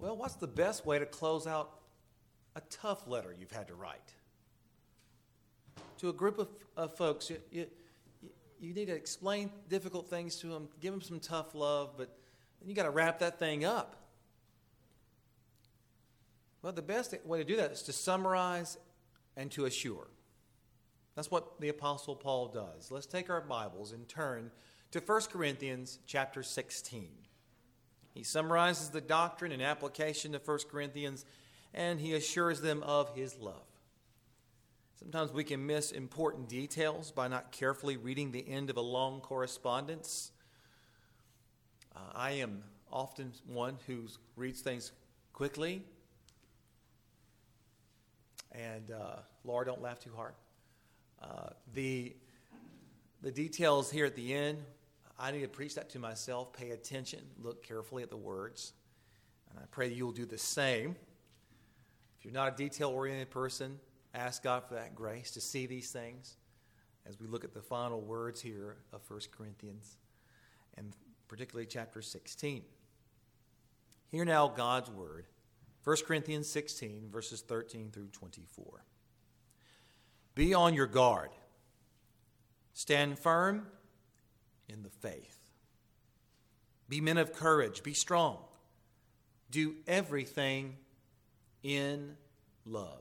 Well, what's the best way to close out a tough letter you've had to write? To a group of folks, you need to explain difficult things to them, give them some tough love, but then you got to wrap that thing up. Well, the best way to do that is to summarize and to assure. That's what the Apostle Paul does. Let's take our Bibles and turn to 1 Corinthians chapter 16. He summarizes the doctrine and application of 1 Corinthians, and he assures them of his love. Sometimes we can miss important details by not carefully reading the end of a long correspondence. I am often one who reads things quickly. And Laura, don't laugh too hard. The details here at the end, I need to preach that to myself. Pay attention. Look carefully at the words. And I pray you'll do the same. If you're not a detail-oriented person, ask God for that grace to see these things as we look at the final words here of 1 Corinthians, and particularly chapter 16. Hear now God's word. 1 Corinthians 16, verses 13 through 24. Be on your guard. Stand firm in the faith. Be men of courage. Be strong. Do everything in love.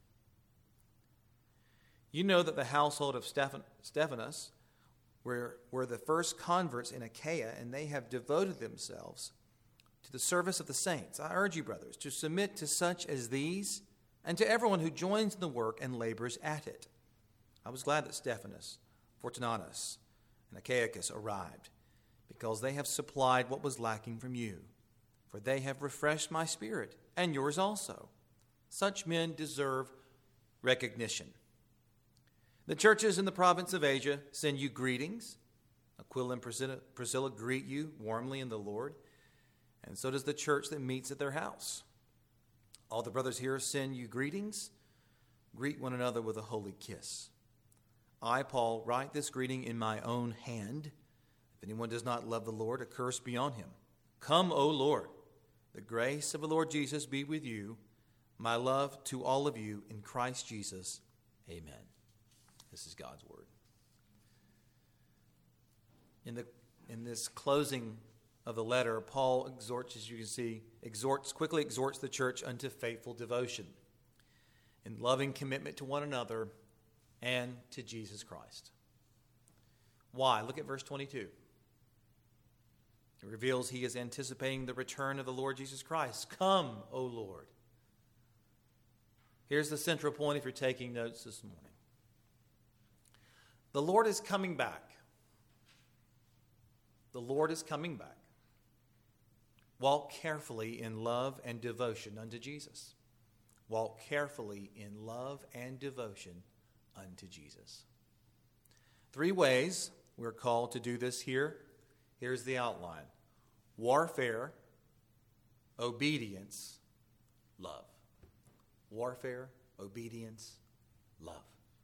You know that the household of Stephanas were the first converts in Achaia, and they have devoted themselves to the service of the saints. I urge you, brothers, to submit to such as these and to everyone who joins in the work and labors at it. I was glad that Stephanas, Fortunatus, and Achaicus arrived, because they have supplied what was lacking from you. For they have refreshed my spirit, and yours also. Such men deserve recognition. The churches in the province of Asia send you greetings. Aquila and Priscilla greet you warmly in the Lord, and so does the church that meets at their house. All the brothers here send you greetings. Greet one another with a holy kiss. I, Paul, write this greeting in my own hand. If anyone does not love the Lord, a curse be on him. Come, O Lord. The grace of the Lord Jesus be with you. My love to all of you in Christ Jesus. Amen. This is God's word. In this closing of the letter, Paul exhorts, as you can see, quickly exhorts the church unto faithful devotion in loving commitment to one another and to Jesus Christ. Why? Look at verse 22. It reveals he is anticipating the return of the Lord Jesus Christ. Come, O Lord. Here's the central point if you're taking notes this morning. The Lord is coming back. The Lord is coming back. Walk carefully in love and devotion unto Jesus. Walk carefully in love and devotion unto Jesus. 3 ways we're called to do this here. Here's the outline. Warfare, obedience, love. Warfare, obedience, love.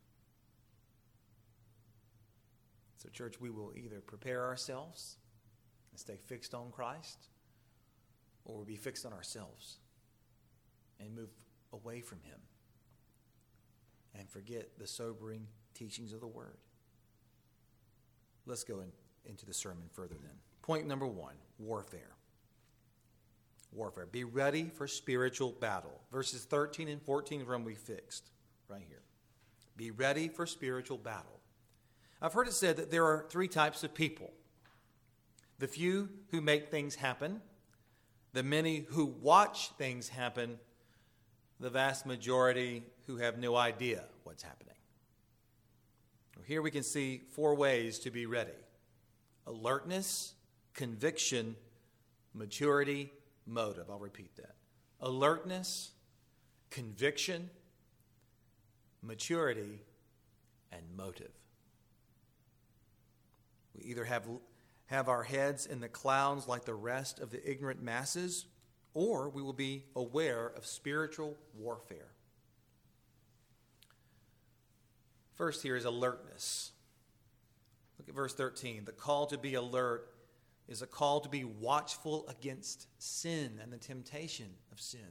So, church, we will either prepare ourselves and stay fixed on Christ, or we'll be fixed on ourselves and move away from him and forget the sobering teachings of the Word. Let's go into the sermon further then. Point number 1, warfare. Warfare. Be ready for spiritual battle. Verses 13 and 14 are we fixed right here. Be ready for spiritual battle. I've heard it said that there are 3 types of people. The few who make things happen, the many who watch things happen, the vast majority who have no idea what's happening. Here we can see 4 ways to be ready. Alertness, conviction, maturity, motive. I'll repeat that. Alertness, conviction, maturity, and motive. We either have our heads in the clouds like the rest of the ignorant masses, or we will be aware of spiritual warfare. First here is alertness. Look at verse 13. The call to be alert is a call to be watchful against sin and the temptation of sin.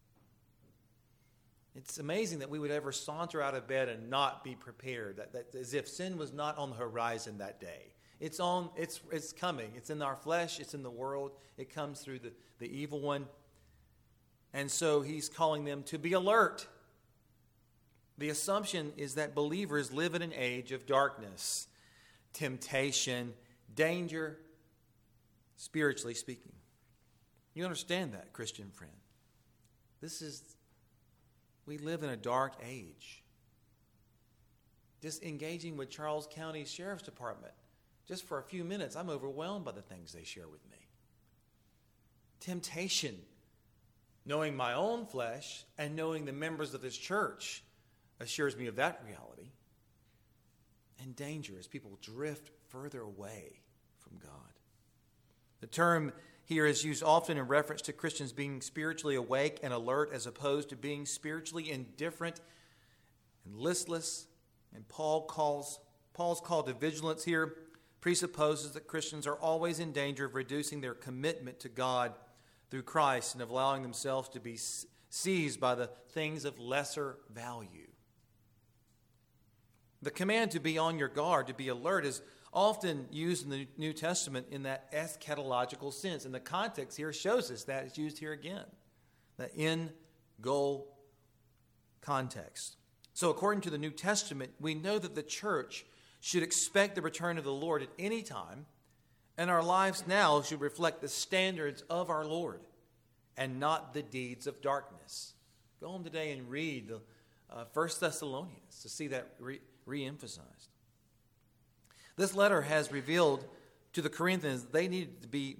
It's amazing that we would ever saunter out of bed and not be prepared, that as if sin was not on the horizon that day. It's coming. It's in our flesh. It's in the world. It comes through the evil one. And so he's calling them to be alert. The assumption is that believers live in an age of darkness, temptation, danger, spiritually speaking. You understand that, Christian friend? We live in a dark age. Just engaging with Charles County Sheriff's Department, just for a few minutes, I'm overwhelmed by the things they share with me. Temptation, knowing my own flesh and knowing the members of this church assures me of that reality. And danger as people drift further away from God. The term here is used often in reference to Christians being spiritually awake and alert as opposed to being spiritually indifferent and listless. And Paul's call to vigilance here presupposes that Christians are always in danger of reducing their commitment to God through Christ and of allowing themselves to be seized by the things of lesser value. The command to be on your guard, to be alert, is often used in the New Testament in that eschatological sense. And the context here shows us that. It's used here again. The end-goal context. So according to the New Testament, we know that the church should expect the return of the Lord at any time, and our lives now should reflect the standards of our Lord and not the deeds of darkness. Go home today and read the 1 Thessalonians to see that re-emphasized. This letter has revealed to the Corinthians that they needed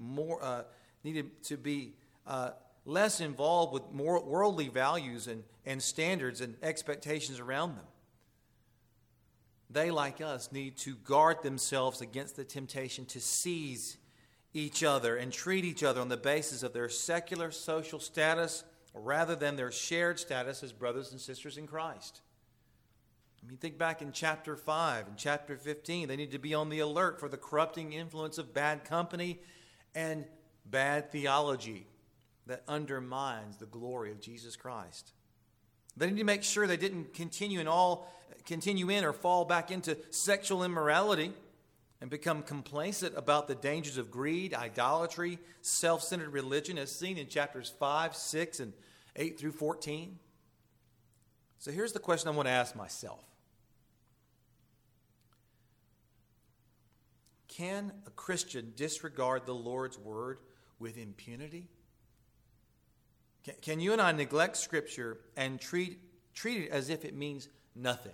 to be less involved with more worldly values and standards and expectations around them. They, like us, need to guard themselves against the temptation to seize each other and treat each other on the basis of their secular social status rather than their shared status as brothers and sisters in Christ. I mean, think back in chapter 5 and chapter 15. They need to be on the alert for the corrupting influence of bad company and bad theology that undermines the glory of Jesus Christ. They need to make sure they didn't continue in or fall back into sexual immorality and become complacent about the dangers of greed, idolatry, self-centered religion, as seen in chapters 5, 6, and 8 through 14. So here's the question I want to ask myself. Can a Christian disregard the Lord's word with impunity? Can you and I neglect Scripture and treat it as if it means nothing?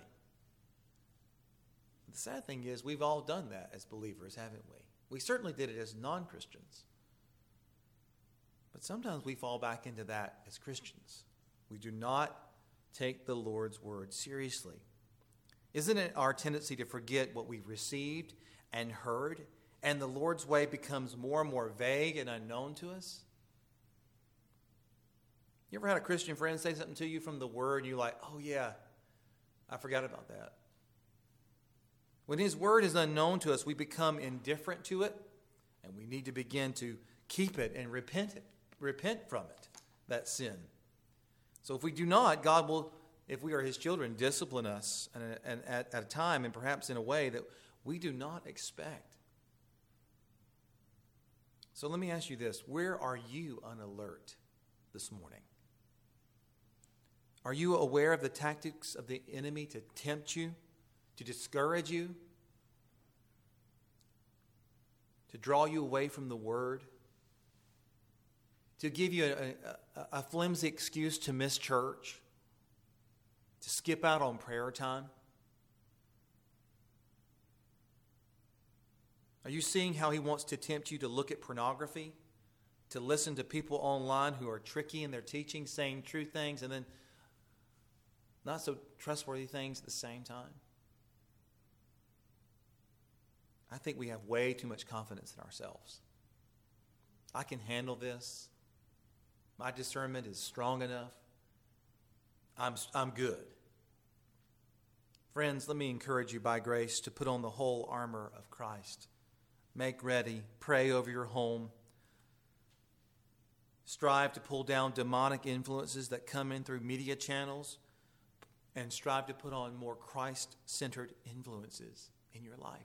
The sad thing is we've all done that as believers, haven't we? We certainly did it as non-Christians. But sometimes we fall back into that as Christians. We do not take the Lord's word seriously. Isn't it our tendency to forget what we've received and heard, and the Lord's way becomes more and more vague and unknown to us? You ever had a Christian friend say something to you from the Word, and you're like, oh yeah, I forgot about that. When His Word is unknown to us, we become indifferent to it, and we need to begin to keep it and repent from it, that sin. So if we do not, God will, if we are His children, discipline us and at a time and perhaps in a way that we do not expect. So let me ask you this. Where are you on alert this morning? Are you aware of the tactics of the enemy to tempt you, to discourage you, to draw you away from the Word, to give you a flimsy excuse to miss church, to skip out on prayer time? Are you seeing how he wants to tempt you to look at pornography, to listen to people online who are tricky in their teaching, saying true things and then not so trustworthy things at the same time? I think we have way too much confidence in ourselves. I can handle this. My discernment is strong enough. I'm good. Friends, let me encourage you by grace to put on the whole armor of Christ Make ready. Pray over your home. Strive to pull down demonic influences that come in through media channels, and strive to put on more Christ-centered influences in your life.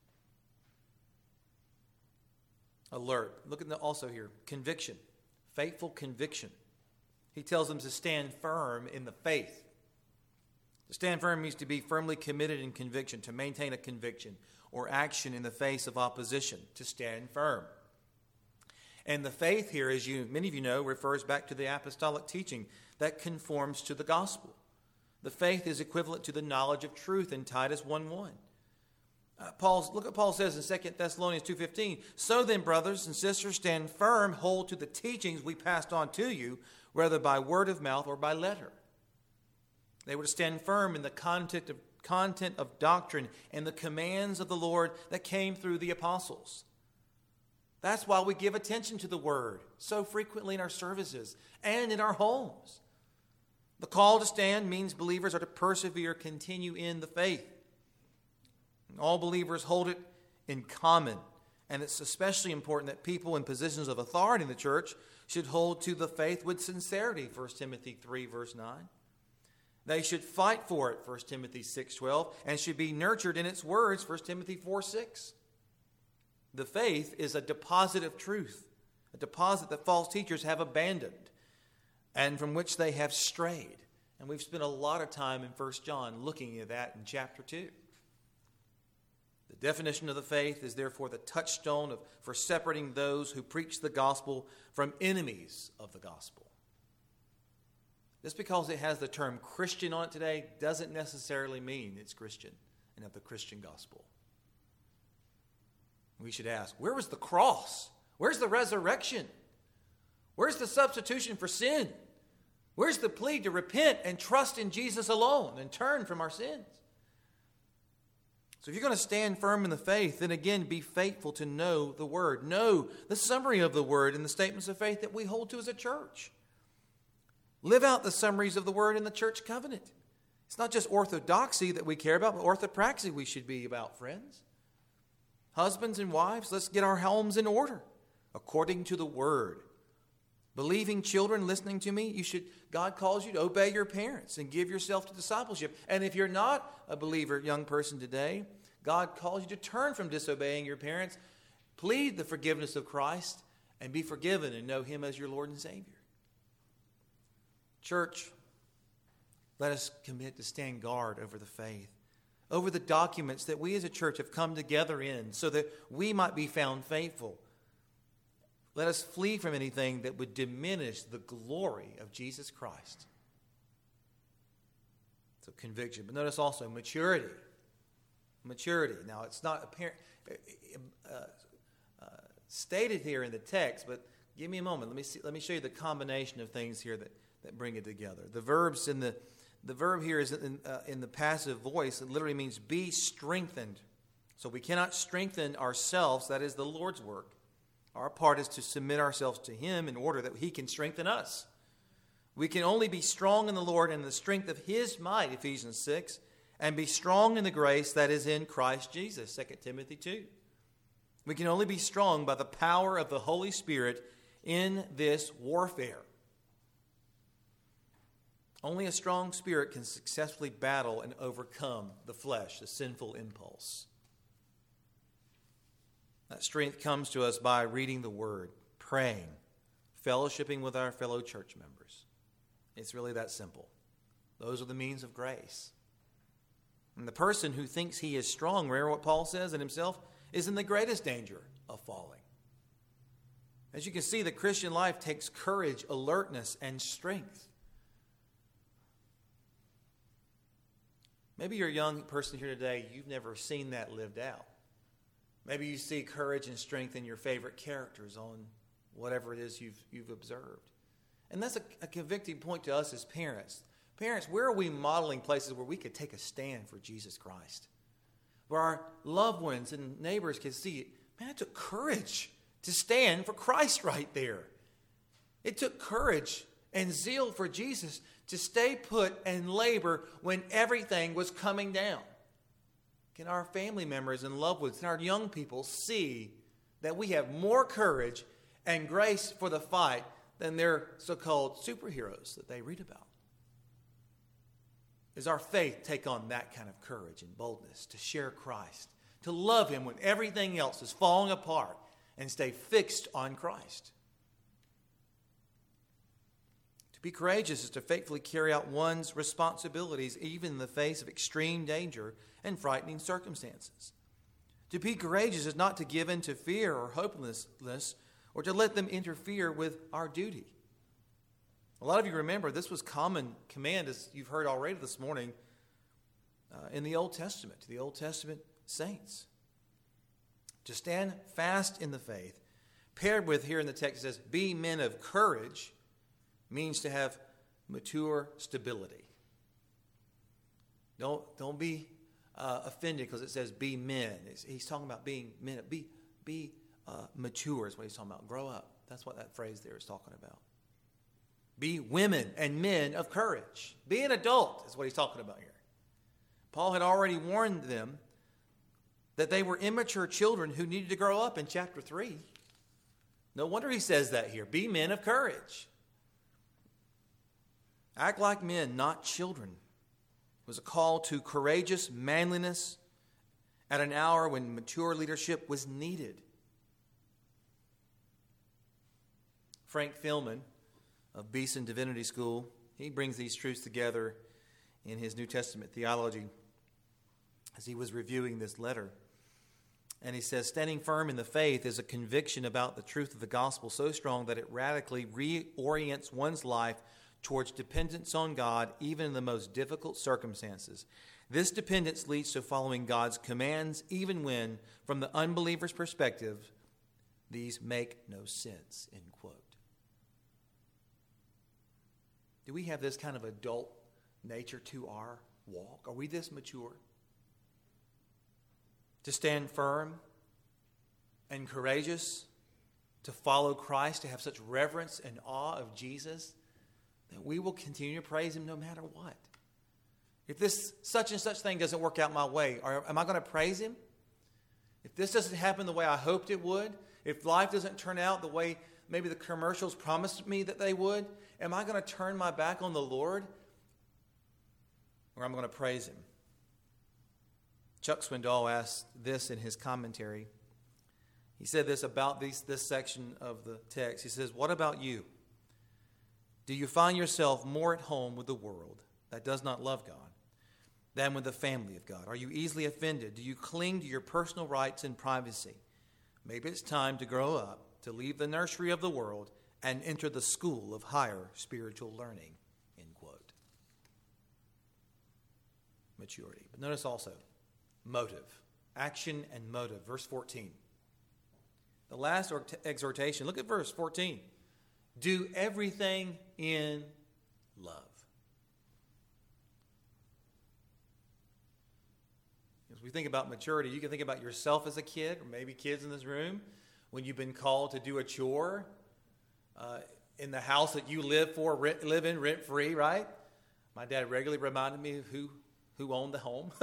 Alert. Look at also here. Conviction. Faithful conviction. He tells them to stand firm in the faith. To stand firm means to be firmly committed in conviction, to maintain a conviction or action in the face of opposition, to stand firm. And the faith here, as many of you know, refers back to the apostolic teaching that conforms to the gospel. The faith is equivalent to the knowledge of truth in Titus 1:1. Look what Paul says in 2 Thessalonians 2:15. So then, brothers and sisters, stand firm, hold to the teachings we passed on to you, whether by word of mouth or by letter. They were to stand firm in the content of doctrine and the commands of the Lord that came through the apostles. That's why we give attention to the word so frequently in our services and in our homes. The call to stand means believers are to persevere, continue in the faith. All believers hold it in common, and it's especially important that people in positions of authority in the church should hold to the faith with sincerity, 1 Timothy 3, verse 9. They should fight for it, 1 Timothy 6:12, and should be nurtured in its words, 1 Timothy 4:6. The faith is a deposit of truth, a deposit that false teachers have abandoned and from which they have strayed. And we've spent a lot of time in 1 John looking at that in chapter 2. The definition of the faith is therefore the touchstone for separating those who preach the gospel from enemies of the gospel. Just because it has the term Christian on it today doesn't necessarily mean it's Christian and of the Christian gospel. We should ask, where was the cross? Where's the resurrection? Where's the substitution for sin? Where's the plea to repent and trust in Jesus alone and turn from our sins? So if you're going to stand firm in the faith, then again, be faithful to know the word. Know the summary of the word and the statements of faith that we hold to as a church. Live out the summaries of the word in the church covenant. It's not just orthodoxy that we care about, but orthopraxy we should be about, friends. Husbands and wives, let's get our homes in order according to the word. Believing children listening to me, God calls you to obey your parents and give yourself to discipleship. And if you're not a believer, young person today, God calls you to turn from disobeying your parents, plead the forgiveness of Christ, and be forgiven and know Him as your Lord and Savior. Church, let us commit to stand guard over the faith, over the documents that we as a church have come together in so that we might be found faithful. Let us flee from anything that would diminish the glory of Jesus Christ. So conviction. But notice also maturity. Maturity. Now, it's not apparent, stated here in the text, but give me a moment. Let me show you the combination of things here that bring it together. The verbs in the verb here is in the passive voice. It literally means be strengthened. So we cannot strengthen ourselves. That is the Lord's work. Our part is to submit ourselves to Him in order that He can strengthen us. We can only be strong in the Lord and the strength of His might, Ephesians 6, and be strong in the grace that is in Christ Jesus, 2 Timothy 2. We can only be strong by the power of the Holy Spirit in this warfare. Only a strong spirit can successfully battle and overcome the flesh, the sinful impulse. That strength comes to us by reading the Word, praying, fellowshipping with our fellow church members. It's really that simple. Those are the means of grace. And the person who thinks he is strong, remember what Paul says in himself, is in the greatest danger of falling. As you can see, the Christian life takes courage, alertness, and strength. Maybe you're a young person here today, you've never seen that lived out. Maybe you see courage and strength in your favorite characters on whatever it is you've observed. And that's a convicting point to us as parents. Parents, where are we modeling places where we could take a stand for Jesus Christ? Where our loved ones and neighbors can see, man, it took courage to stand for Christ right there. It took courage and zeal for Jesus to stay put and labor when everything was coming down. Can our family members and loved ones and our young people see that we have more courage and grace for the fight than their so-called superheroes that they read about? Does our faith take on that kind of courage and boldness to share Christ, to love Him when everything else is falling apart, and stay fixed on Christ? To be courageous is to faithfully carry out one's responsibilities even in the face of extreme danger and frightening circumstances. To be courageous is not to give in to fear or hopelessness or to let them interfere with our duty. A lot of you remember this was common command, as you've heard already this morning, in the Old Testament, to the Old Testament saints. To stand fast in the faith, paired with, here in the text it says, be men of courage, means to have mature stability. Don't be offended because it says be men. He's talking about being men. Be mature is what he's talking about. Grow up. That's what that phrase there is talking about. Be women and men of courage. Be an adult is what he's talking about here. Paul had already warned them that they were immature children who needed to grow up in chapter 3. No wonder he says that here. Be men of courage. Act like men, not children. It was a call to courageous manliness at an hour when mature leadership was needed. Frank Thielman of Beeson Divinity School, he brings these truths together in his New Testament theology as he was reviewing this letter. And he says, standing firm in the faith is a conviction about the truth of the gospel so strong that it radically reorients one's life towards dependence on God, even in the most difficult circumstances. This dependence leads to following God's commands, even when, from the unbeliever's perspective, these make no sense, end quote. Do we have this kind of adult nature to our walk? Are we this mature? To stand firm and courageous, to follow Christ, to have such reverence and awe of Jesus, that we will continue to praise Him no matter what. If this such and such thing doesn't work out my way, am I going to praise Him? If this doesn't happen the way I hoped it would, if life doesn't turn out the way maybe the commercials promised me that they would, am I going to turn my back on the Lord? Or am I going to praise Him? Chuck Swindoll asked this in his commentary. He said this about this section of the text. He says, what about you? Do you find yourself more at home with the world that does not love God than with the family of God? Are you easily offended? Do you cling to your personal rights and privacy? Maybe it's time to grow up, to leave the nursery of the world and enter the school of higher spiritual learning, end quote. Maturity. But notice also, motive. Action and motive. Verse 14. The last exhortation, look at verse 14. Do everything in love. As we think about maturity, you can think about yourself as a kid, or maybe kids in this room, when you've been called to do a chore in the house that you live in rent-free, right? My dad regularly reminded me of who owned the home.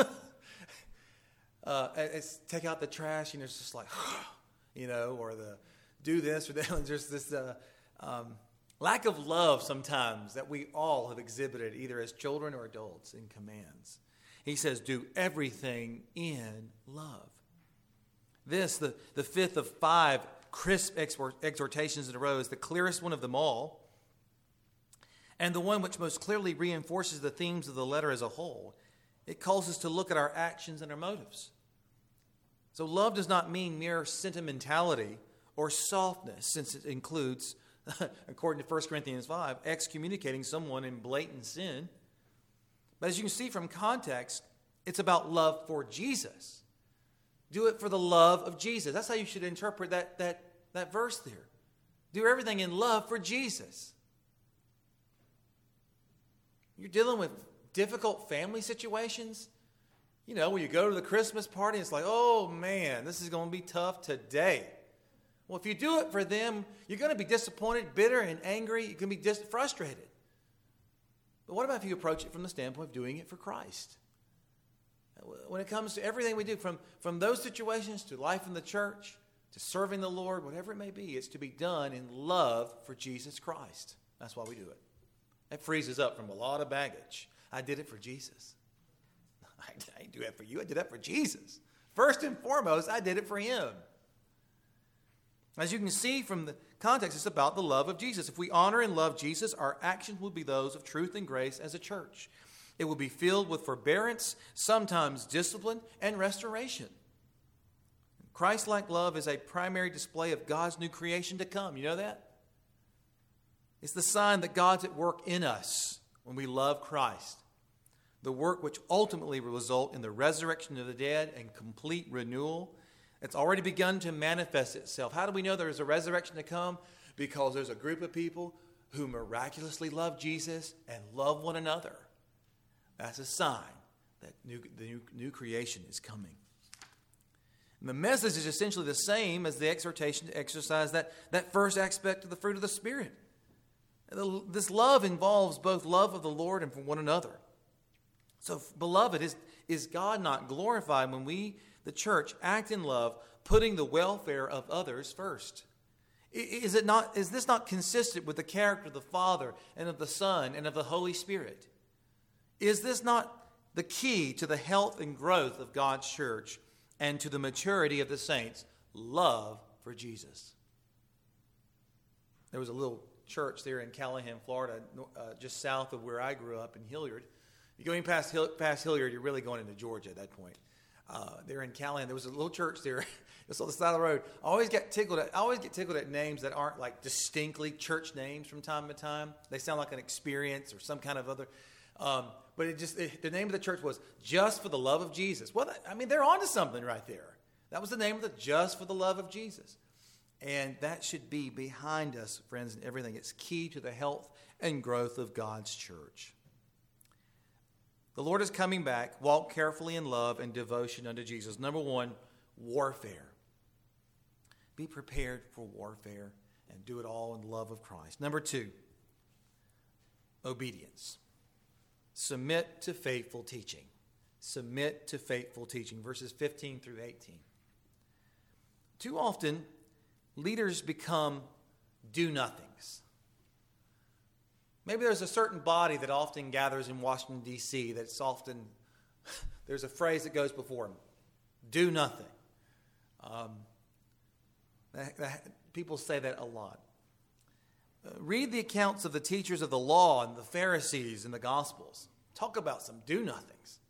It's take out the trash, and it's just like, or the do this or that. And there's this lack of love sometimes that we all have exhibited, either as children or adults, in commands. He says, do everything in love. This, the fifth of 5 crisp exhortations in a row, is the clearest one of them all, and the one which most clearly reinforces the themes of the letter as a whole. It calls us to look at our actions and our motives. So love does not mean mere sentimentality or softness, since it includes, according to 1 Corinthians 5, excommunicating someone in blatant sin. But as you can see from context, it's about love for Jesus. Do it for the love of Jesus. That's how you should interpret that verse there. Do everything in love for Jesus. You're dealing with difficult family situations. When you go to the Christmas party, it's like, oh man, this is going to be tough today. Well, if you do it for them, you're going to be disappointed, bitter, and angry. You're going to be frustrated. But what about if you approach it from the standpoint of doing it for Christ? When it comes to everything we do, from those situations to life in the church, to serving the Lord, whatever it may be, it's to be done in love for Jesus Christ. That's why we do it. That frees us up from a lot of baggage. I did it for Jesus. I didn't do that for you. I did that for Jesus. First and foremost, I did it for him. As you can see from the context, it's about the love of Jesus. If we honor and love Jesus, our actions will be those of truth and grace as a church. It will be filled with forbearance, sometimes discipline, and restoration. Christ-like love is a primary display of God's new creation to come. You know that? It's the sign that God's at work in us when we love Christ. The work which ultimately will result in the resurrection of the dead and complete renewal. It's already begun to manifest itself. How do we know there's a resurrection to come? Because there's a group of people who miraculously love Jesus and love one another. That's a sign that the new creation is coming. And the message is essentially the same as the exhortation to exercise that first aspect of the fruit of the Spirit. This love involves both love of the Lord and for one another. So, beloved, is God not glorified when we, the church, act in love, putting the welfare of others first? Is this not consistent with the character of the Father and of the Son and of the Holy Spirit? Is this not the key to the health and growth of God's church and to the maturity of the saints? Love for Jesus. There was a little church there in Callahan, Florida, just south of where I grew up in Hilliard. You go in past Hilliard, you're really going into Georgia at that point. There in Callahan, there was a little church there. It's on the side of the road. I always get tickled at names that aren't like distinctly church names from time to time. They sound like an experience or some kind of other. But the name of the church was Just for the Love of Jesus. Well, they're onto something right there. That was the name of the Just for the Love of Jesus. And that should be behind us, friends, and everything. It's key to the health and growth of God's church. The Lord is coming back. Walk carefully in love and devotion unto Jesus. Number one, warfare. Be prepared for warfare and do it all in love of Christ. Number two, obedience. Submit to faithful teaching. Submit to faithful teaching. Verses 15 through 18. Too often, leaders become do-nothings. Maybe there's a certain body that often gathers in Washington, D.C. that's often, there's a phrase that goes before them, do nothing. People say that a lot. Read the accounts of the teachers of the law and the Pharisees in the Gospels. Talk about some do-nothings.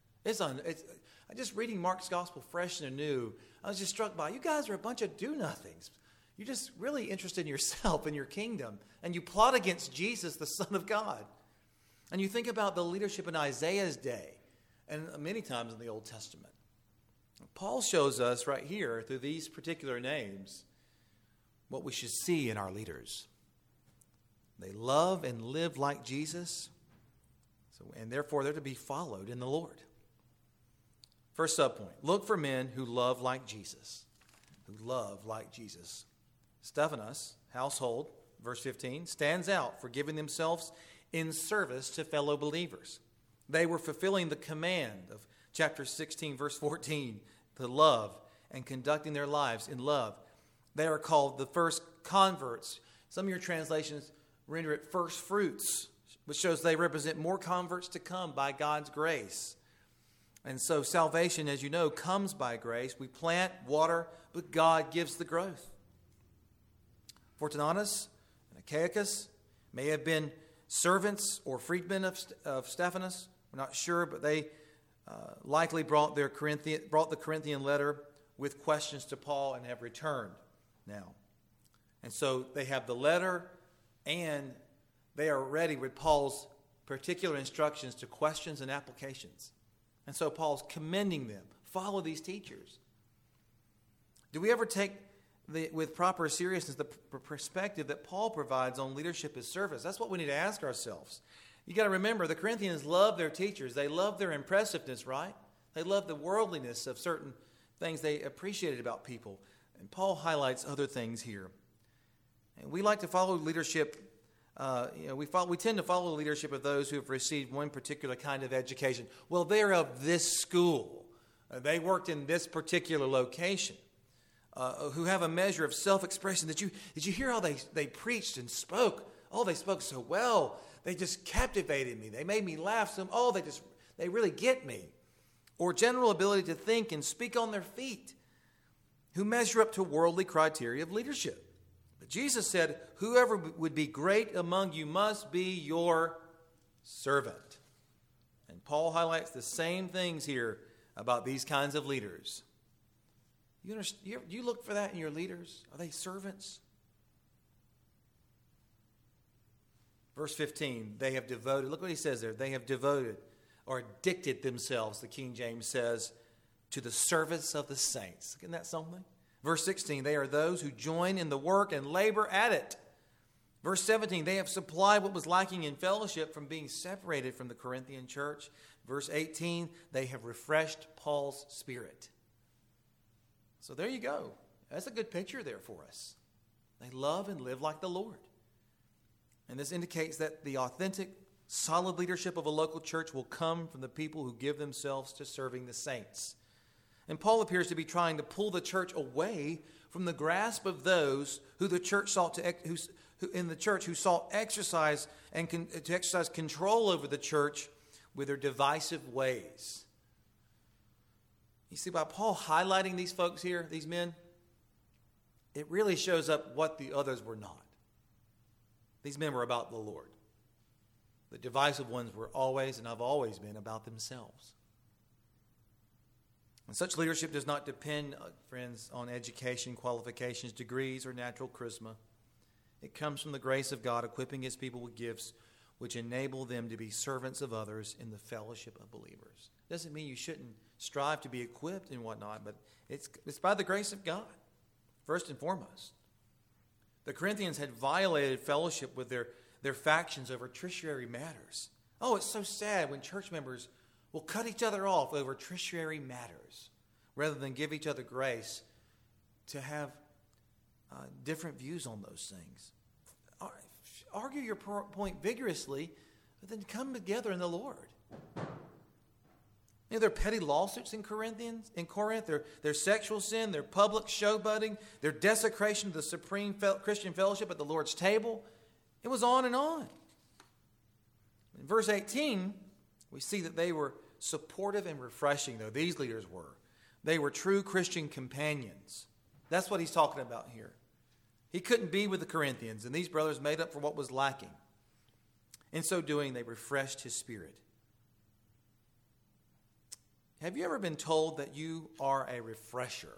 I just reading Mark's Gospel fresh and anew, I was just struck by, you guys are a bunch of do-nothings. You're just really interested in yourself and your kingdom. And you plot against Jesus, the Son of God. And you think about the leadership in Isaiah's day and many times in the Old Testament. Paul shows us right here through these particular names what we should see in our leaders. They love and live like Jesus, and therefore they're to be followed in the Lord. First subpoint, look for men who love like Jesus. Who love like Jesus. Stephanas, household, verse 15, stands out for giving themselves in service to fellow believers. They were fulfilling the command of chapter 16, verse 14, to love and conducting their lives in love. They are called the first converts. Some of your translations render it first fruits, which shows they represent more converts to come by God's grace. And so salvation, as you know, comes by grace. We plant, water, but God gives the growth. Fortunatus and Achaicus may have been servants or freedmen of Stephanas. We're not sure, but they likely brought the Corinthian letter with questions to Paul and have returned now. And so they have the letter and they are ready with Paul's particular instructions to questions and applications. And so Paul's commending them. Follow these teachers. Do we ever take with proper seriousness the perspective that Paul provides on leadership as service? That's what we need to ask ourselves. You got to remember, the Corinthians love their teachers. They love their impressiveness, right? They love the worldliness of certain things they appreciated about people. And Paul highlights other things here. And we like to follow leadership We tend to follow the leadership of those who have received one particular kind of education. Well, they're of this school. They worked in this particular location. Who have a measure of self-expression. Did you hear how they preached and spoke? Oh, they spoke so well. They just captivated me. They made me laugh. They really get me. Or general ability to think and speak on their feet, who measure up to worldly criteria of leadership. But Jesus said, whoever would be great among you must be your servant. And Paul highlights the same things here about these kinds of leaders. You look for that in your leaders? Are they servants? Verse 15, they have devoted, look what he says there, they have devoted or addicted themselves, the King James says, to the service of the saints. Isn't that something? Verse 16, they are those who join in the work and labor at it. Verse 17, they have supplied what was lacking in fellowship from being separated from the Corinthian church. Verse 18, they have refreshed Paul's spirit. So there you go. That's a good picture there for us. They love and live like the Lord. And this indicates that the authentic, solid leadership of a local church will come from the people who give themselves to serving the saints. And Paul appears to be trying to pull the church away from the grasp of those who the church sought who sought exercise and to exercise control over the church with their divisive ways. You see, by Paul highlighting these folks here, these men, it really shows up what the others were not. These men were about the Lord. The divisive ones were always and have always been about themselves. And such leadership does not depend, friends, on education, qualifications, degrees, or natural charisma. It comes from the grace of God equipping His people with gifts which enable them to be servants of others in the fellowship of believers. Doesn't mean you shouldn't strive to be equipped and whatnot, but it's by the grace of God, first and foremost. The Corinthians had violated fellowship with their factions over tertiary matters. Oh, it's so sad when church members will cut each other off over tertiary matters rather than give each other grace to have different views on those things. Argue your point vigorously, but then come together in the Lord. You know, there are petty lawsuits in Corinth, their sexual sin, their public showboating, their desecration of the supreme Christian fellowship at the Lord's table. It was on and on. In verse 18, we see that they were supportive and refreshing, though these leaders were. They were true Christian companions. That's what he's talking about here. He couldn't be with the Corinthians, and these brothers made up for what was lacking. In so doing, they refreshed his spirit. Have you ever been told that you are a refresher?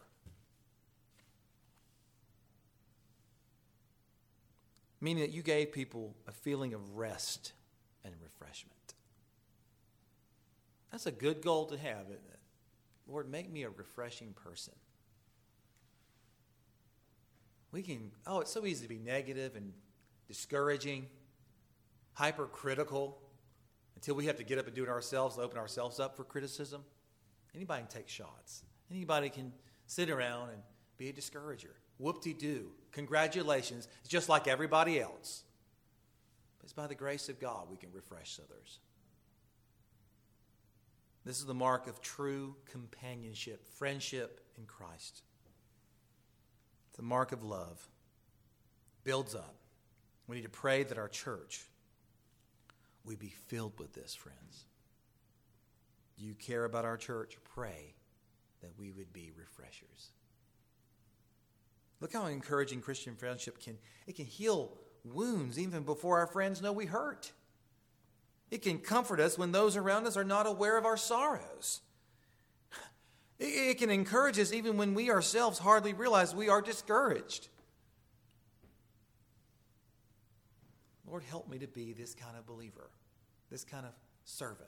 Meaning that you gave people a feeling of rest and refreshment. That's a good goal to have, isn't it? Lord, make me a refreshing person. It's so easy to be negative and discouraging, hypercritical, until we have to get up and do it ourselves, open ourselves up for criticism. Anybody can take shots. Anybody can sit around and be a discourager. Whoop-de-doo. Congratulations. It's just like everybody else. But it's by the grace of God we can refresh others. This is the mark of true companionship, friendship in Christ. It's the mark of love. Builds up. We need to pray that our church we be filled with this, friends. Do you care about our church? Pray that we would be refreshers. Look how encouraging Christian friendship can heal wounds even before our friends know we hurt. It can comfort us when those around us are not aware of our sorrows. It can encourage us even when we ourselves hardly realize we are discouraged. Lord, help me to be this kind of believer, this kind of servant.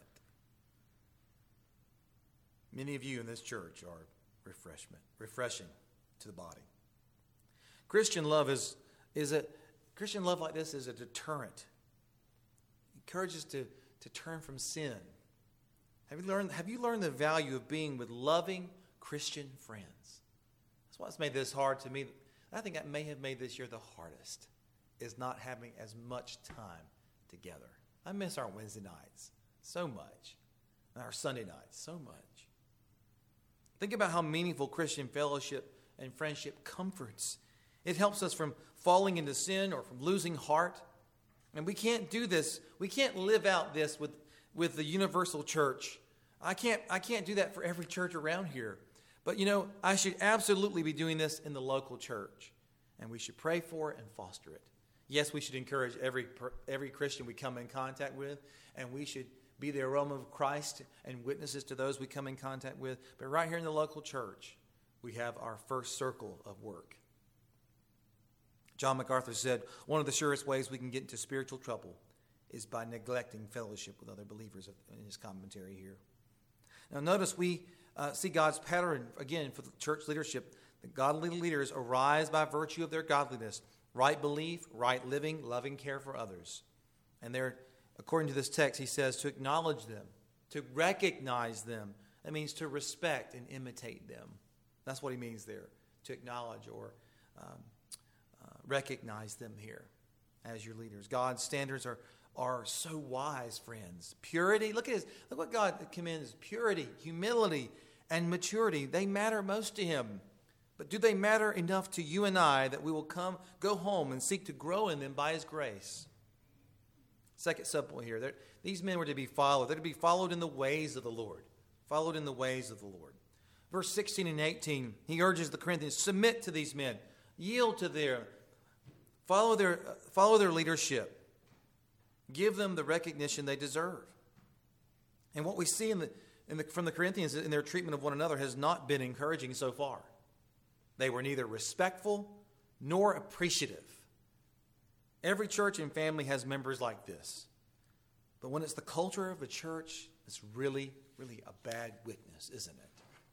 Many of you in this church are refreshing to the body. Christian love Christian love like this is a deterrent. It encourages to turn from sin. Have you learned the value of being with loving Christian friends? That's what's made this hard to me. I think that may have made this year the hardest. is not having as much time together. I miss our Wednesday nights so much, and our Sunday nights so much. Think about how meaningful Christian fellowship and friendship comforts. It helps us from falling into sin or from losing heart. And we can't do this. We can't live out this with the universal church. I can't do that for every church around here. But, I should absolutely be doing this in the local church. And we should pray for it and foster it. Yes, we should encourage every Christian we come in contact with, and we should be the aroma of Christ and witnesses to those we come in contact with. But right here in the local church, we have our first circle of work. John MacArthur said, one of the surest ways we can get into spiritual trouble is by neglecting fellowship with other believers, in his commentary here. Now notice we see God's pattern, again, for the church leadership. The godly leaders arise by virtue of their godliness, right belief, right living, loving care for others. And they're, according to this text, he says to acknowledge them, to recognize them. That means to respect and imitate them. That's what he means there, to acknowledge or recognize them here as your leaders. God's standards are so wise, friends. Purity, look what God commends: purity, humility, and maturity. They matter most to him. But do they matter enough to you and I that we will go home and seek to grow in them by his grace? Second subpoint here. These men were to be followed. They're to be followed in the ways of the Lord. Followed in the ways of the Lord. Verse 16 and 18, he urges the Corinthians, submit to these men. Yield to follow their leadership. Give them the recognition they deserve. And what we see from the Corinthians in their treatment of one another has not been encouraging so far. They were neither respectful nor appreciative. Every church and family has members like this. But when it's the culture of a church, it's really, really a bad witness, isn't it?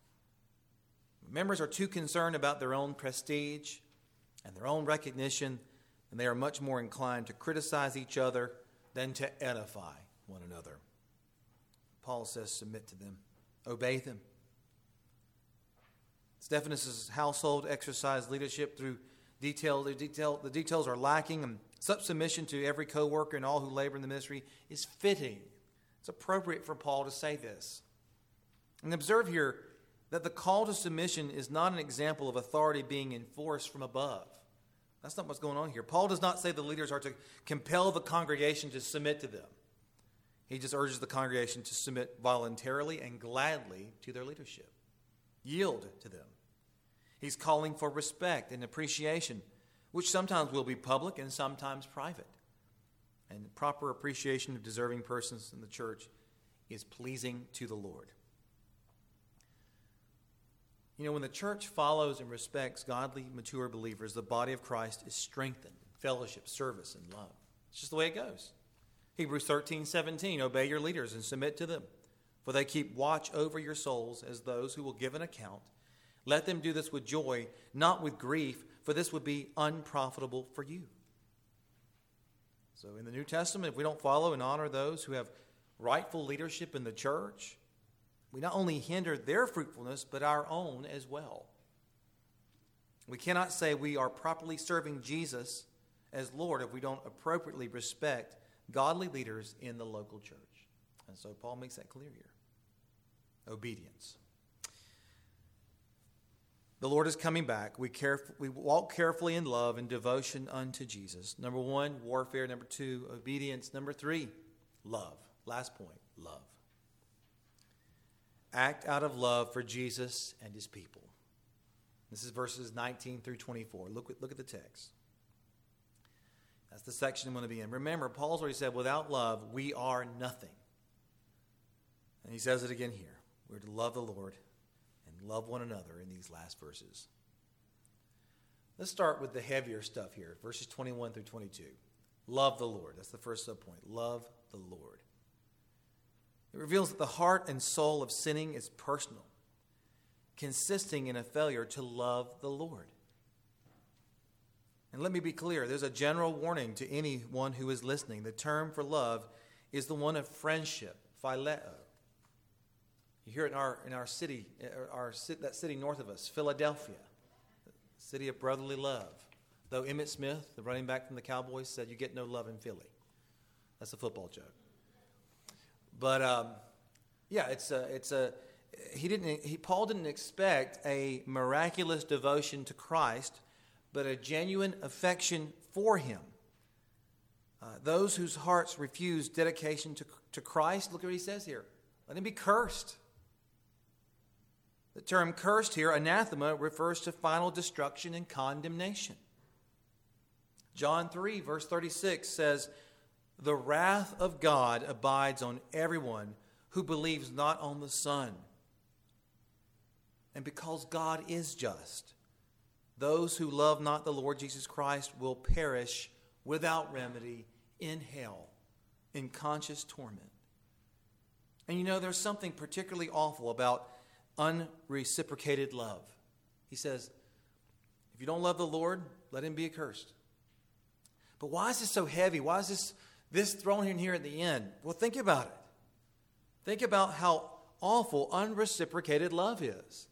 Members are too concerned about their own prestige and their own recognition, and they are much more inclined to criticize each other than to edify one another. Paul says, submit to them, obey them. Stephanus' household exercised leadership through detail. The details are lacking, and such submission to every co-worker and all who labor in the ministry is fitting. It's appropriate for Paul to say this. And observe here that the call to submission is not an example of authority being enforced from above. That's not what's going on here. Paul does not say the leaders are to compel the congregation to submit to them. He just urges the congregation to submit voluntarily and gladly to their leadership. Yield to them. He's calling for respect and appreciation, which sometimes will be public and sometimes private. And proper appreciation of deserving persons in the church is pleasing to the Lord. When the church follows and respects godly, mature believers, the body of Christ is strengthened, fellowship, service, and love. It's just the way it goes. Hebrews 13:17, obey your leaders and submit to them, for they keep watch over your souls as those who will give an account. Let them do this with joy, not with grief, for this would be unprofitable for you. So in the New Testament, if we don't follow and honor those who have rightful leadership in the church, we not only hinder their fruitfulness, but our own as well. We cannot say we are properly serving Jesus as Lord if we don't appropriately respect godly leaders in the local church. And so Paul makes that clear here. Obedience. The Lord is coming back. We walk carefully in love and devotion unto Jesus. Number 1, warfare. Number 2, obedience. Number 3, love. Last point, love. Act out of love for Jesus and his people. This is verses 19 through 24. Look at the text. That's the section I'm going to be in. Remember, Paul's already said, without love, we are nothing. And he says it again here. We're to love the Lord and love one another in these last verses. Let's start with the heavier stuff here, verses 21 through 22. Love the Lord. That's the first subpoint. Love the Lord. It reveals that the heart and soul of sinning is personal, consisting in a failure to love the Lord. And let me be clear, there's a general warning to anyone who is listening. The term for love is the one of friendship, phileo. You hear it in our city, that city north of us, Philadelphia, the city of brotherly love. Though Emmitt Smith, the running back from the Cowboys, said you get no love in Philly. That's a football joke. But Paul didn't expect a miraculous devotion to Christ, but a genuine affection for him. Those whose hearts refuse dedication to Christ, look at what he says here. Let him be cursed. The term cursed here, anathema, refers to final destruction and condemnation. John 3, verse 36 says, "The wrath of God abides on everyone who believes not on the Son." And because God is just, those who love not the Lord Jesus Christ will perish without remedy in hell, in conscious torment. And you know, there's something particularly awful about unreciprocated love. He says, if you don't love the Lord, let him be accursed. But why is this so heavy? Why is this thrown in here at the end? Well, think about it. Think about how awful unreciprocated love is.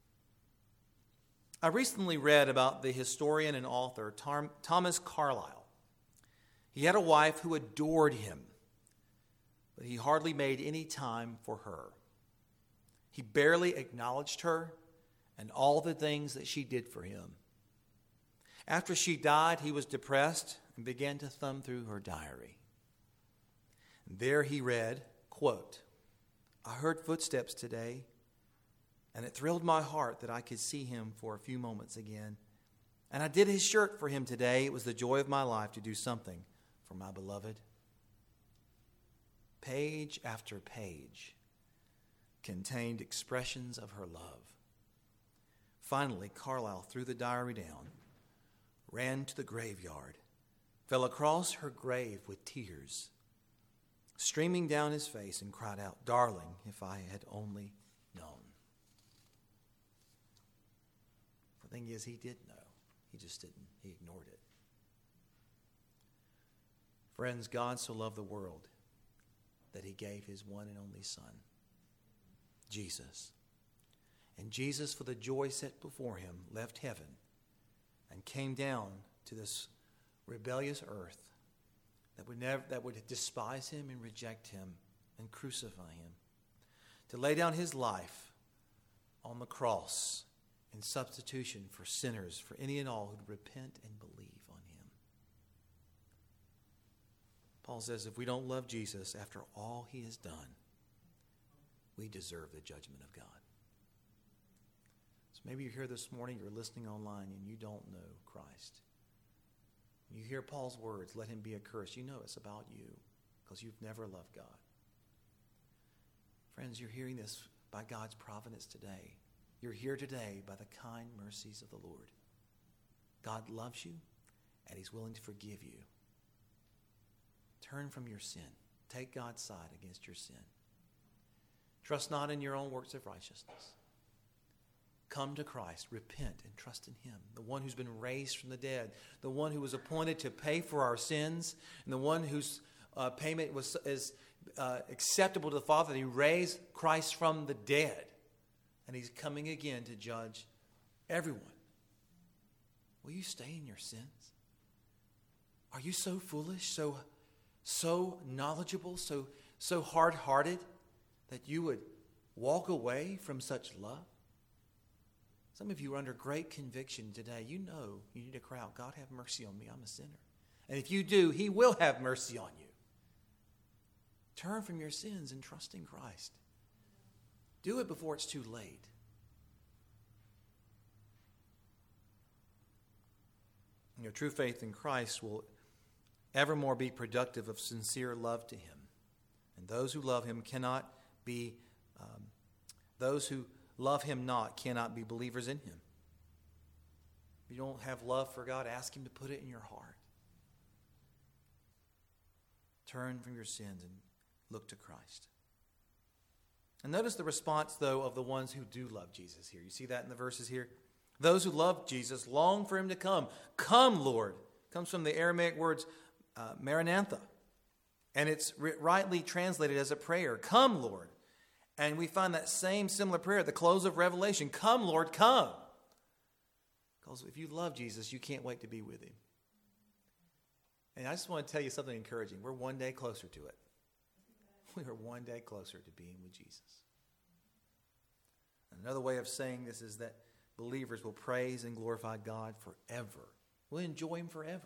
I recently read about the historian and author Thomas Carlyle. He had a wife who adored him, but he hardly made any time for her. He barely acknowledged her and all the things that she did for him. After she died, he was depressed and began to thumb through her diary. And there he read, quote, "I heard footsteps today, and it thrilled my heart that I could see him for a few moments again. And I did his shirt for him today. It was the joy of my life to do something for my beloved." Page after page contained expressions of her love. Finally, Carlyle threw the diary down, ran to the graveyard, fell across her grave with tears streaming down his face, and cried out, "Darling, if I had only known." The thing is, he did know. He just didn't. He ignored it. Friends, God so loved the world that he gave his one and only Son, Jesus. And Jesus, for the joy set before him, left heaven and came down to this rebellious earth that would despise him and reject him and crucify him, to lay down his life on the cross in substitution for sinners, for any and all who'd repent and believe on him. Paul says if we don't love Jesus after all he has done, we deserve the judgment of God. So maybe you're here this morning, you're listening online, and you don't know Christ. You hear Paul's words, "Let him be accursed." You know it's about you because you've never loved God. Friends, you're hearing this by God's providence today. You're here today by the kind mercies of the Lord. God loves you, and he's willing to forgive you. Turn from your sin. Take God's side against your sin. Trust not in your own works of righteousness. Come to Christ, repent, and trust in him, the one who's been raised from the dead, the one who was appointed to pay for our sins, and the one whose payment is acceptable to the Father. That he raised Christ from the dead, and he's coming again to judge everyone. Will you stay in your sins? Are you so foolish, so knowledgeable, so hard-hearted that you would walk away from such love? Some of you are under great conviction today. You know you need to cry out, "God, have mercy on me. I'm a sinner." And if you do, he will have mercy on you. Turn from your sins and trust in Christ. Do it before it's too late. Your true faith in Christ will evermore be productive of sincere love to him. And those who love him those who love him not cannot be believers in him. If you don't have love for God, ask him to put it in your heart. Turn from your sins and look to Christ. And notice the response, though, of the ones who do love Jesus here. You see that in the verses here? Those who love Jesus long for him to come. "Come, Lord." Comes from the Aramaic words Maranatha. And it's rightly translated as a prayer. "Come, Lord." And we find that same similar prayer at the close of Revelation. "Come, Lord, come." Because if you love Jesus, you can't wait to be with him. And I just want to tell you something encouraging. We're one day closer to it. We are one day closer to being with Jesus. Another way of saying this is that believers will praise and glorify God forever. We'll enjoy him forever.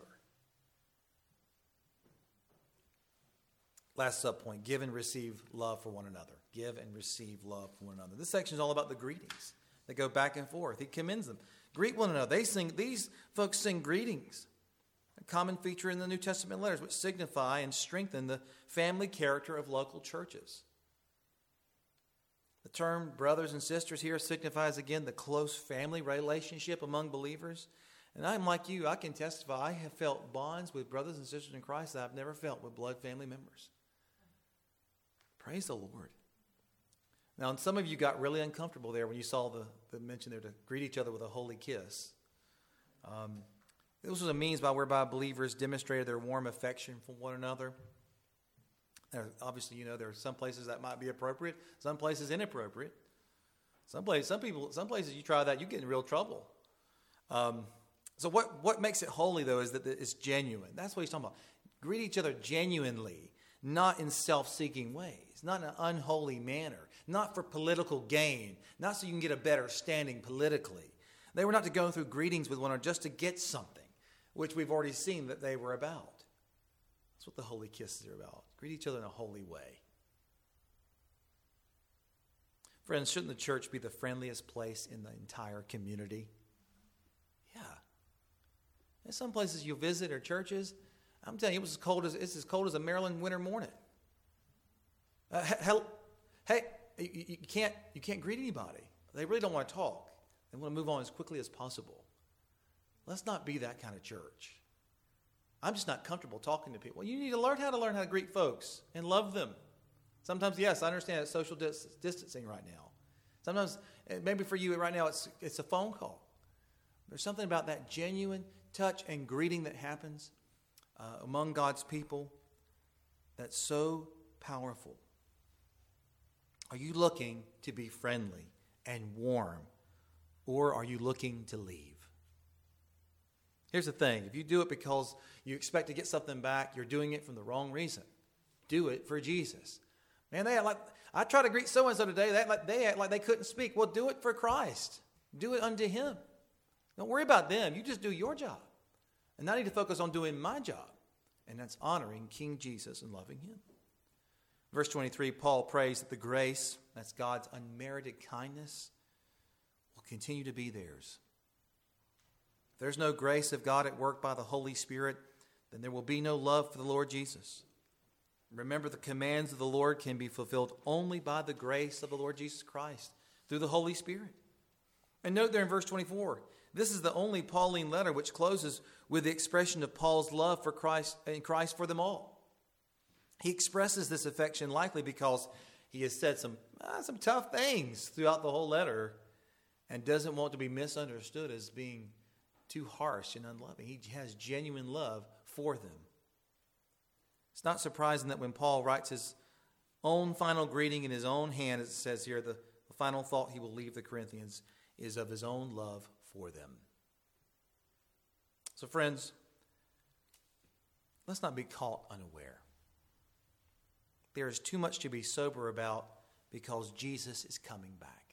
Last subpoint, give and receive love for one another. Give and receive love for one another. This section is all about the greetings. They go back and forth. He commends them. Greet one another. These folks sing greetings, a common feature in the New Testament letters, which signify and strengthen the family character of local churches. The term brothers and sisters here signifies, again, the close family relationship among believers. And I'm like you, I can testify, I have felt bonds with brothers and sisters in Christ that I've never felt with blood family members. Praise the Lord. Now, and some of you got really uncomfortable there when you saw the mention there to greet each other with a holy kiss. This was a means whereby believers demonstrated their warm affection for one another. Obviously, there are some places that might be appropriate, some places inappropriate. Some places you try that, you get in real trouble. So what makes it holy, though, is that it's genuine. That's what he's talking about. Greet each other genuinely, not in self-seeking ways, not in an unholy manner, not for political gain, not so you can get a better standing politically. They were not to go through greetings with one another just to get something, which we've already seen that they were about. That's what the holy kisses are about. Greet each other in a holy way. Friends, shouldn't the church be the friendliest place in the entire community? Yeah. There's some places you visit or churches, I'm telling you, it's as cold as a Maryland winter morning. Hey, you can't greet anybody. They really don't want to talk. They want to move on as quickly as possible. Let's not be that kind of church. I'm just not comfortable talking to people. You need to learn how to greet folks and love them. Sometimes, yes, I understand it's social distancing right now. Sometimes, maybe for you right now, it's a phone call. There's something about that genuine touch and greeting that happens among God's people that's so powerful. Are you looking to be friendly and warm, or are you looking to leave? Here's the thing. If you do it because you expect to get something back, you're doing it for the wrong reason. Do it for Jesus. Man, they act like, I tried to greet so-and-so today, they act like they couldn't speak. Well, do it for Christ. Do it unto him. Don't worry about them. You just do your job. And I need to focus on doing my job. And that's honoring King Jesus and loving him. Verse 23, Paul prays that the grace, that's God's unmerited kindness, will continue to be theirs. If there's no grace of God at work by the Holy Spirit, then there will be no love for the Lord Jesus. Remember, the commands of the Lord can be fulfilled only by the grace of the Lord Jesus Christ through the Holy Spirit. And note there in verse 24, this is the only Pauline letter which closes with the expression of Paul's love for Christ and Christ for them all. He expresses this affection likely because he has said some tough things throughout the whole letter and doesn't want to be misunderstood as being too harsh and unloving. He has genuine love for them. It's not surprising that when Paul writes his own final greeting in his own hand, as it says here, the final thought he will leave the Corinthians is of his own love for them. So friends, let's not be caught unaware. There is too much to be sober about because Jesus is coming back.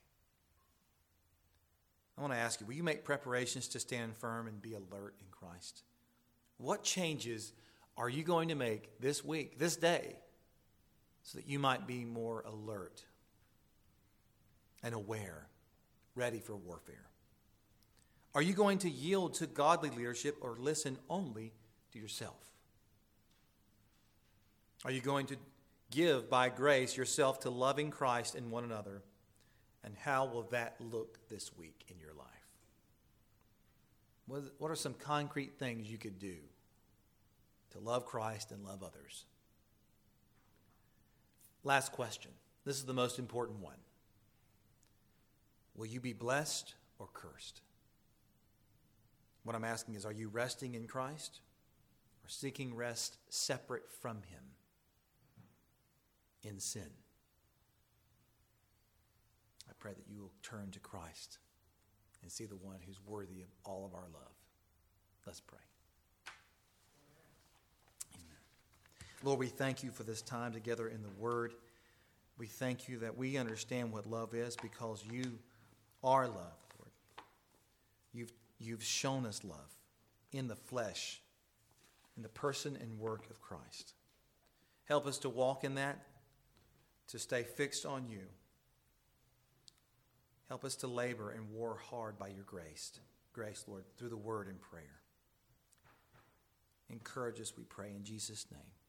I want to ask you, will you make preparations to stand firm and be alert in Christ? What changes are you going to make this week, this day, so that you might be more alert and aware, ready for warfare? Are you going to yield to godly leadership or listen only to yourself? Are you going to give by grace yourself to loving Christ and one another? And how will that look this week in your life? What are some concrete things you could do to love Christ and love others? Last question. This is the most important one. Will you be blessed or cursed? What I'm asking is, are you resting in Christ or seeking rest separate from him in sin? I pray that you will turn to Christ and see the one who's worthy of all of our love. Let's pray. Amen. Lord, we thank you for this time together in the Word. We thank you that we understand what love is because you are love, Lord. You've shown us love in the flesh, in the person and work of Christ. Help us to walk in that, to stay fixed on you. Help us to labor and war hard by your grace, Lord, through the word and prayer. Encourage us, we pray, in Jesus' name.